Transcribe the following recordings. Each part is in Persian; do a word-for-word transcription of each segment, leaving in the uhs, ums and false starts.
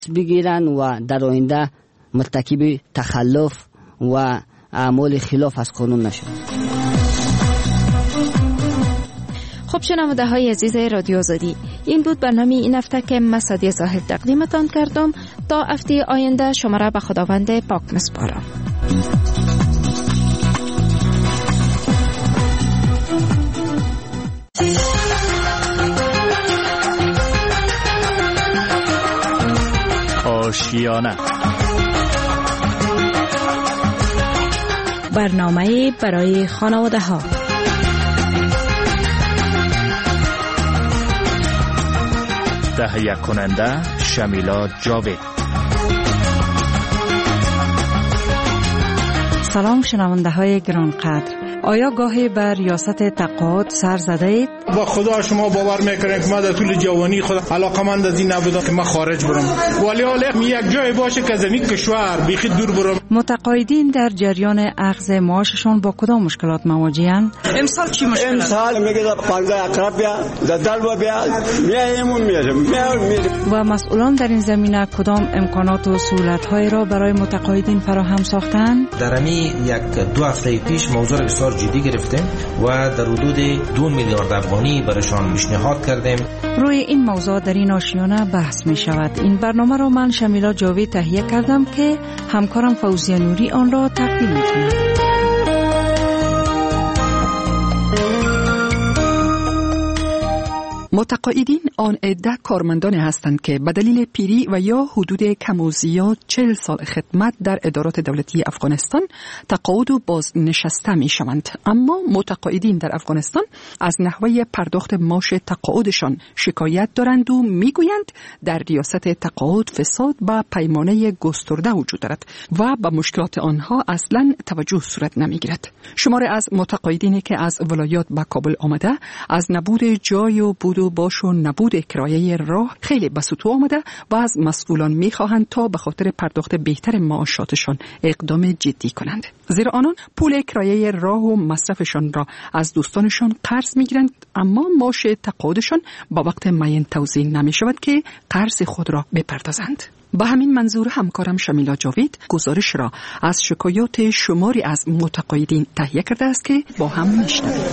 بگیرن و در آینده مرتکب تخلف و اعمال خلاف از قانون نشد. خب شنونده های عزیز رادیو آزادی، این بود برنامه این هفته که من سعدیه زاهد تقدیمتان کردم. تا هفته آینده شما را به خداوند پاک میسپارم. آشیانه، برنامه برای خانواده ها. تهیه کننده شمیلا جاوید. سلام شنونده های گرانقدر، آیا گاهی بر ریاست تقاعد سر زده اید؟ با خدا شما باور میکنید که من در طول جوانی خود علاقمند از این نبودم که من خارج برم، ولی حالا یک جای باشه که از این کشور بیخی دور برم. متقاعدین در جریان اخذ معاششان با کدام مشکلات مواجهند؟ امسال چی مشکل؟ امسال میگه پنجاه اقرب بیا ددل و بیا میایمون میارم میارم. و مسئولان در این زمینه کدام امکانات و سهولت‌هایی را برای متقاعدین فراهم ساختند؟ در همین یک دو هفته پیش موضوع بسیار جدی گرفتیم و در حدود دو میلیارد افغانی برایشان پیشنهاد کردیم. روی این موضوع در این آشیانه بحث می شود. این برنامه را من شمیلا جاوید تهیه کردم که همکارم فوزیه نوری آن را تقدیم می کند. متقاعدین آن عده کارمندان هستند که به دلیل پیری و یا حدود کم و زیاد چهل سال خدمت در ادارات دولتی افغانستان تقاعد و بازنشسته می شوند. اما متقاعدین در افغانستان از نحوه پرداخت معاش تقاعدشان شکایت دارند و می گویند در ریاست تقاعد فساد و پیمانه گسترده وجود دارد و به مشکلات آنها اصلا توجه صورت نمی گیرد. شماره از متقاعدینی که از ولایات به کابل آمده از نبود جای و بود و باش و نبود کرایه راه خیلی به سطوح آمده و از مسئولان می‌خواهند تا به خاطر پرداخت بهتر معاشاتشان اقدام جدی کنند، زیرا آنان پول کرایه راه و مصرفشان را از دوستانشان قرض می‌گیرند، اما معاش تقاعدشان با وقت معین توزیع نمی‌شود که قرض خود را بپردازند. به همین منظور همکارم شمیلا جاوید گزارش را از شکایات شماری از متقاعدین تهیه کرده است که با هم میشنویم.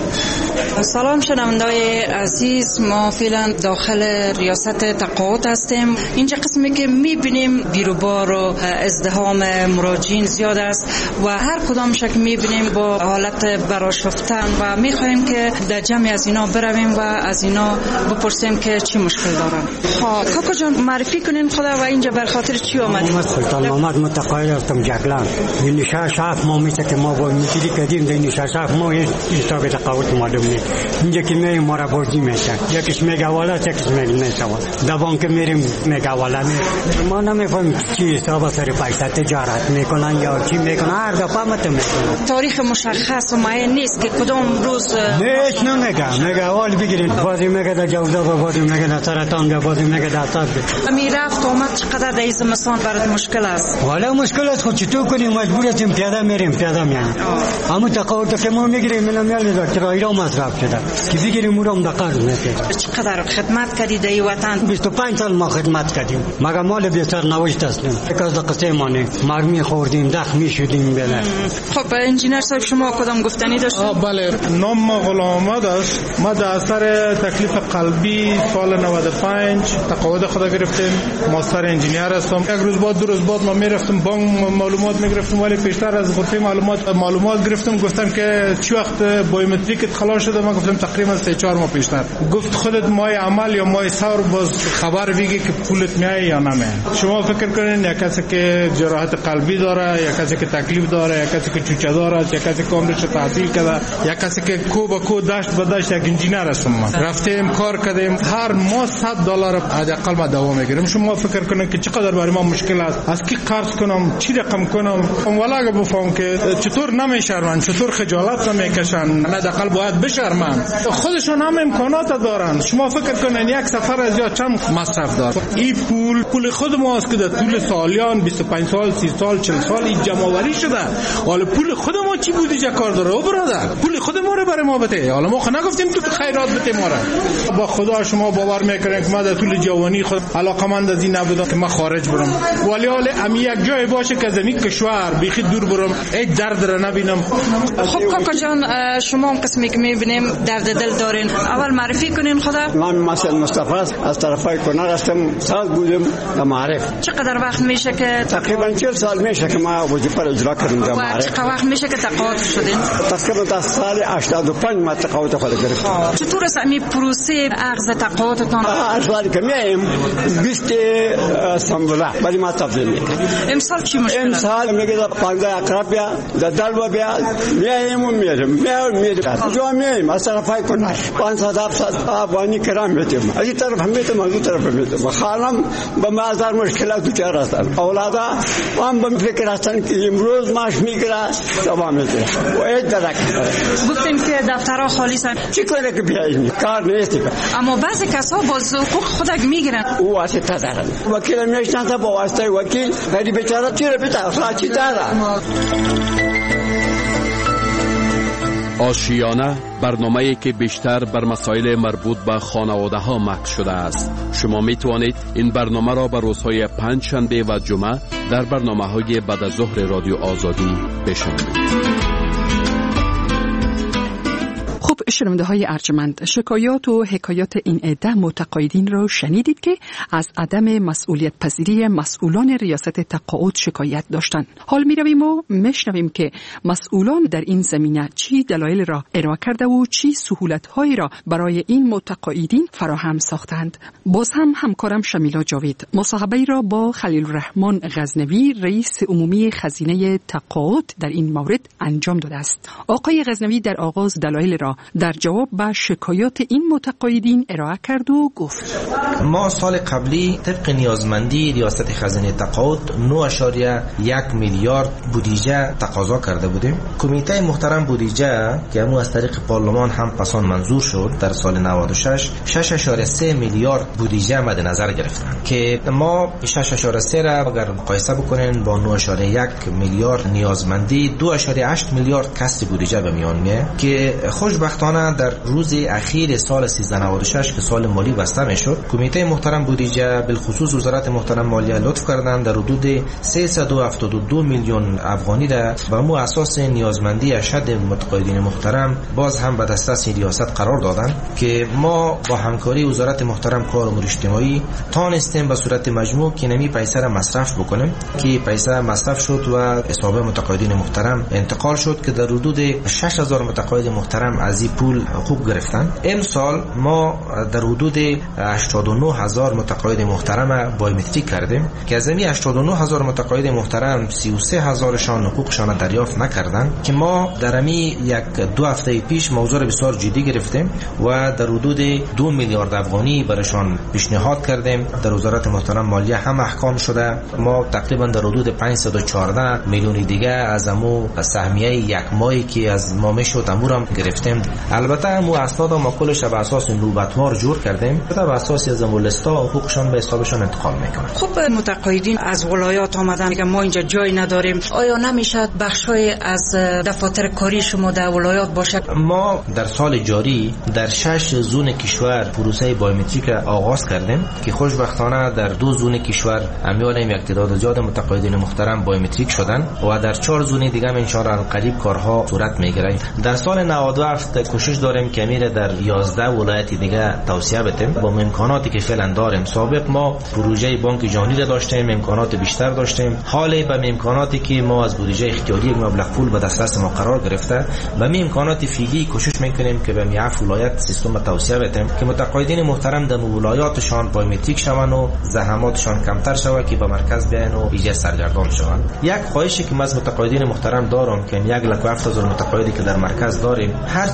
سلام شنونده‌های عزیز، ما فعلا داخل ریاست تقاعد هستیم. اینجا قسمی که میبینیم بیروبار و ازدحام مراجعین زیاد است و هر کدام شک میبینیم با حالت برآشفتن و میخوایم که در جمع از اینا برویم و از اینا بپرسیم که چی مشکل دارن. ها کاکا جان معرفی کنین خدا و اینجا بر خاطر چی آمدید؟ محمد سلطان محمد متقاعد هستم جگلان. این نشه شاف ما میشه که ما با میتونی کردیم در نشه شاف ما حساب تقاعد معلوم نیست. اینجا که می ما را بردی میشه، یکیش میگه والا یکیش میگه نشوا. دبان که میریم میگه والا می ما نمیفهمیم چی حساب سر پیسه تجارت میکنن یا چی میکنن، هر دفعه مت میکنن. تاریخ مشخص و معین نیست که کدام روز هیچ نمیگه، میگه اول بگیرید بازی میگه در جوزا و بازی میگه در سرطان و بازی میگه در سب. می رفت اومد چقدر در این زمستان برات مشکل است؟ والا مشکل است، خود چطور کنیم مجبور هستیم پیاده میریم پیاده میایم. اما تقاعد که ما میگیریم میلم میال کرایه را مصرف شده که بگیریم اون را قرض میکنیم. چقدر خدمت کردید در این وطن؟ بیست و پنج سال ما خدمت کردیم، مگر مال بیشتر نوشت هستیم. یک از قصه مانه مرمی خوردیم زخمی شدیم. بله. خب انجینر صاحب شما کدام گفتنی داشتید؟ بله، نام ما غلام احمد است. ما در اثر تکلیف قلبی سال نود و پنج تقاعد خود گرفتیم. ماستر انجینیر هستم. یک روز بعد دو روز بعد ما میرفتم بانک معلومات میگرفتم، ولی پیشتر از غرفه معلومات معلومات گرفتم. گفتم که چه وقت بایومتریکت خلاص شده؟ ما گفتم تقریبا سه چهار ماه پیشتر. گفت خودت ماه عمل یا ماه سور باز خبر بگی که پولت میای یا نمیاد. شما فکر کنین یک کسی که جراحت قلبی داره، یک کسی که تکلیف داره، یک کسی که چوچه داره، یک کسی که عمرش تحصیل کرده، یک کسی که کو با کو داشت به داشت، یک انجینیر هستم. ما رفتیم کار کردیم، هر ماه صد دلار حداقل ما دوام میگیریم. شما فکر کنین که چقدر برای ما مشکل است، از کی قرض کنم، چی رقم کنم. والا اگه بفهم که چطور نمیشرمن، چطور خجالت نمیکشن، حداقل باید بشرمن. خودشون هم امکانات دارن. شما فکر کنین یک سفر از یا چند مصرف داره. این پول پول خود ماست که در طول سالیان بیست و پنج سال سی سال چهل سال این جمع‌آوری شده. حالا پول خود ما چی بودیجه کار داره او برادر؟ پول خود ما رو برای ما بده. حالا ما خو نگفتیم تو خیرات بده ما رو. با خدا شما باور میکنین که ما در طول جوانی خود علاقمند از این نبودم که ما خارج برم، ولی حالا امی یک جای باشه که از این کشور بیخی دور برم هیچ درد را نبینم. خب کاکا جان شما هم قسمی که میبینیم درد دل دارین، اول معرفی کنین خدا. من مثلا مصطفی از طرفای کنر هستم، سال بودم در معرف. چقدر وقت میشه که تقریبا چهل سال میشه که ما وظیفه را اجرا کردیم در معرف. چقدر وقت میشه که تقاعد شدین؟ تقریبا تا سال هشتاد و پنج ما تقاعد خود گرفتم. چطور است این پروسه اخذ تقاعدتان؟ هر سال که میایم بیست سنبله ولی ما تبدیل میکنیم. امسال چی مشکل؟ امسال میگه پنجاه اقرب بیا در دلوا بیا میایم و میرم میایم میرم کجا میایم از طرفای کنر پانصد هفتصد افغانی کرام میتیم از این طرف میتیم از اون طرف میتیم. خانم به معذر مشکلات دچار هستن، اولادا هم به فکر هستن که امروز ماش میگیره تمام میشه و هیچ درک. گفتیم که دفترها خالی هستن، چی کنه که بیایم کار نیست. اما بعضی کسا باز حقوق خودک میگیرن. او واسطه دارن، وکیل میشناسه با واسطه وکیل خیلی بیچاره چیره بیتا اصلا چی داره. آشیانه برنامه‌ای که بیشتر بر مسائل مربوط به خانواده ها مکس شده است. شما می توانید این برنامه را به روزهای پنج شنبه و جمعه در برنامه‌های بعد از ظهر رادیو آزادی بشنوید. خب شنونده های ارجمند، شکایات و حکایات این عده متقاعدین را شنیدید که از عدم مسئولیت پذیری مسئولان ریاست تقاعد شکایت داشتند. حال می رویم و میشنویم که مسئولان در این زمینه چی دلایل را ارائه کرده و چی سهولت هایی را برای این متقاعدین فراهم ساختند. باز هم همکارم شمیلا جاوید مصاحبه را با خلیل الرحمن غزنوی رئیس عمومی خزینه تقاعد در این مورد انجام داده است. آقای غزنوی در آغاز دلایل را در جواب به شکایات این متقاعدین ارائه کرد و گفت ما سال قبلی طبق نیازمندی ریاست خزینه تقاعد نه اشاریه یک میلیارد بودجه تقاضا کرده بودیم. کمیته محترم بودجه که همون از طریق پارلمان هم پسان منظور شد در سال نود و شش شش اشاریه سه میلیارد بودجه مد نظر گرفتن که ما شش اشاریه سه را اگر مقایسه بکنین با نه اشاریه یک میلیارد نیازمندی دو اشاریه هشت میلیارد کسری بودجه به میان میاد که خوشبختانه در روز اخیر سال سیزده نود و شش که سال مالی بسته میشد کمیته محترم بودجه بالخصوص وزارت محترم مالیه لطف کردن در حدود سیصد و هفتاد و دو میلیون افغانی را به مو اساس نیازمندی اشد متقاعدین محترم باز هم به دسترس ریاست قرار دادن که ما با همکاری وزارت محترم کار امور اجتماعی تانستیم به صورت مجموع که نمی پیسه را مصرف بکنیم که پیسه مصرف شد و حساب متقاعدین محترم انتقال شد که در حدود شش هزار متقاعد محترم از این پول حقوق گرفتن. امسال ما در حدود هشتاد و نه هزار متقاعد محترم بایومتریک کردیم که از این هشتاد و نه هزار متقاعد محترم سی و سه هزارشان حقوقشان دریافت نکردن که ما در امی یک دو هفته پیش موضوع بسیار جدی گرفتیم و در حدود دو میلیارد افغانی برشان پیشنهاد کردیم. در وزارت محترم مالیه هم احکام شده. ما تقریبا در حدود پانصد و چهارده میلیون دیگه از امو سهمیه یک ماهی که از ما میشد امورم گرفتیم. البته همو اسناد ما کلش به اساس نوبتوار جور کردیم به اساس از مولستا حقوقشان به حسابشان انتقال میکنن. خب متقاعدین از ولایات آمدن که ما اینجا جای نداریم، آیا نمیشد بخشای از دفاتر کاری شما در ولایات باشه؟ ما در سال جاری در شش زون کشور پروسه بایومتریک آغاز کردیم که خوشبختانه در دو زون کشور امیال یک تعداد زیاد متقاعدین محترم بایومتریک شدن و در چهار زون دیگه ان شاء الله قریب کارها صورت میگیره. در سال نود و هفت کوشش داریم که میره در یازده ولایت دیگه توسعه بدیم با امکاناتی که فعلا داریم. سابق ما پروژه بانک جهانی را داشتیم، امکانات بیشتر داشتیم. حالا به امکاناتی که ما از بودجه اختیاری یک مبلغ پول به دسترس ما قرار گرفته و می امکانات فعلی کوشش میکنیم که به میعف ولایت سیستم توسعه بدیم که متقاعدین محترم در ولایاتشان بایومتریک شون و زحماتشان کمتر شود که به مرکز بیان و ایجاد سرگردان شون. یک خواهشی که من از متقاعدین محترم دارم که یک لک و هفت هزار متقاعدی که در مرکز داریم هر چی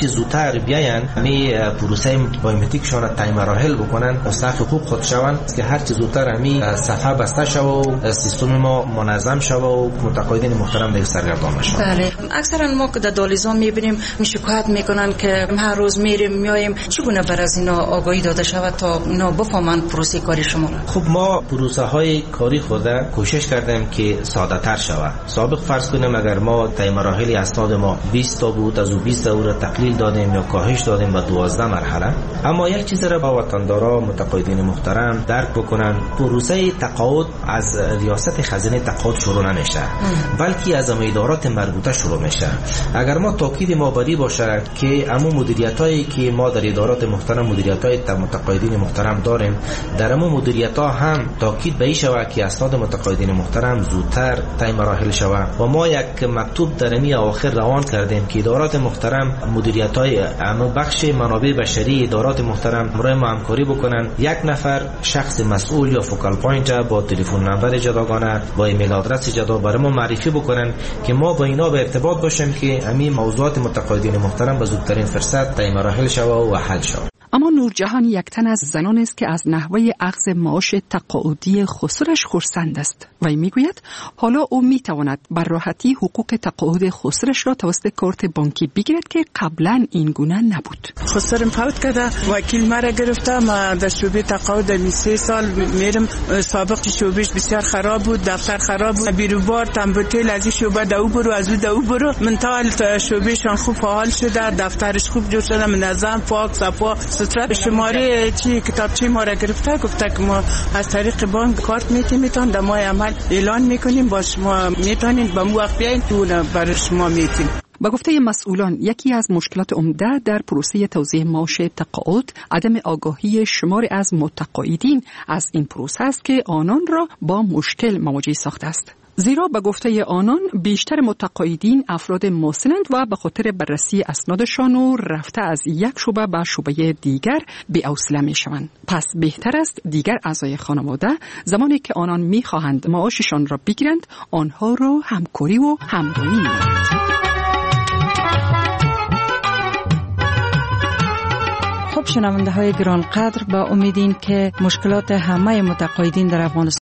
چه زودتر بیاین می پروسه بایومتریکشون تای مراحل بکنن و صف حقوق خود شون که هر چه زودتر می صفحه بسته شو و سیستم ما منظم شو و متقاعدین محترم دیگه سرگردان بشن. بله اکثرا ما که در دالیزا میبینیم شکایت میکنن که هر روز میریم میایم، چگونه بر از اینا آگاهی داده شود تا اینا بفهمن پروسه کاری شما را؟ خب ما پروسه های کاری خود کوشش کردیم که ساده تر شود. سابق فرض کنیم اگر ما طی مراحل اسناد ما بیست تا بود، از او بیست تا را تقلیل دادیم یا کاهش دادیم به دوازده مرحله. اما یک چیز را با وطندارا متقاعدین محترم درک بکنن، پروسه تقاعد از ریاست خزینه تقاعد شروع نمیشه بلکه از ادارات مربوطه شروع میشه. اگر ما تاکید ما بری باشه که امو مدیریتایی که ما در ادارات محترم مدیریتای متقاعدین محترم داریم، در امو مدیریتا هم تاکید به این شود که اسناد متقاعدین محترم زودتر طی مراحل شود و ما یک مکتوب در می اواخر روان کردیم که ادارات محترم مدیریتای امو بخش منابع بشری ادارات محترم برای ما همکاری بکنن، یک نفر شخص مسئول یا فوکال پوینت با تلفن نمبر جداگانه با ایمیل آدرس جدا برای ما معرفی بکنن که ما با اینا به ارتباط باشیم که همین موضوعات متقاعدین محترم به زودترین فرصت طی مراحل شود و حل شود. اما نورجهان یک تن از زنان است که از نحوه اخذ معاش تقاعدی خسرش خرسند است و میگوید حالا او میتواند بر راحتی حقوق تقاعد خسرش را توسط کارت بانکی بگیرد که قبلا این گونه نبود. خسرم فوت کرده، وکیل مرا گرفته، ما در شعبه تقاعد می سه سال میرم، سابق شعبهش بسیار خراب بود، دفتر خراب بود، بیروبار تنبوتل از این شعبه دو برو از اون دو برو، منتال شعبهشان خوب فعال شده، دفترش خوب جور شده، منظم، پاک، صفا سترت. شماره چی کتابچه ما را گرفته، گفته که ما از طریق بانک کارت میتیم میتون در ماه عمل اعلان میکنیم، با شما میتونید به مو وقت بیاین تو برای شما میتیم. با گفته مسئولان یکی از مشکلات عمده در پروسه توزیع معاش تقاعد عدم آگاهی شماری از متقاعدین از این پروسه است که آنان را با مشکل مواجه ساخته است. زیرا به گفته آنان بیشتر متقاعدین افراد مسنند و به خاطر بررسی اسنادشان و رفته از یک شعبه به شعبه دیگر بی‌حوصله می‌شوند. پس بهتر است دیگر اعضای خانواده زمانی که آنان می‌خواهند معاششان را بگیرند آنها را همکاری و همراهی نمایند. خب شنونده های گرانقدر، با امیدین که مشکلات همه متقاعدین در افغانستان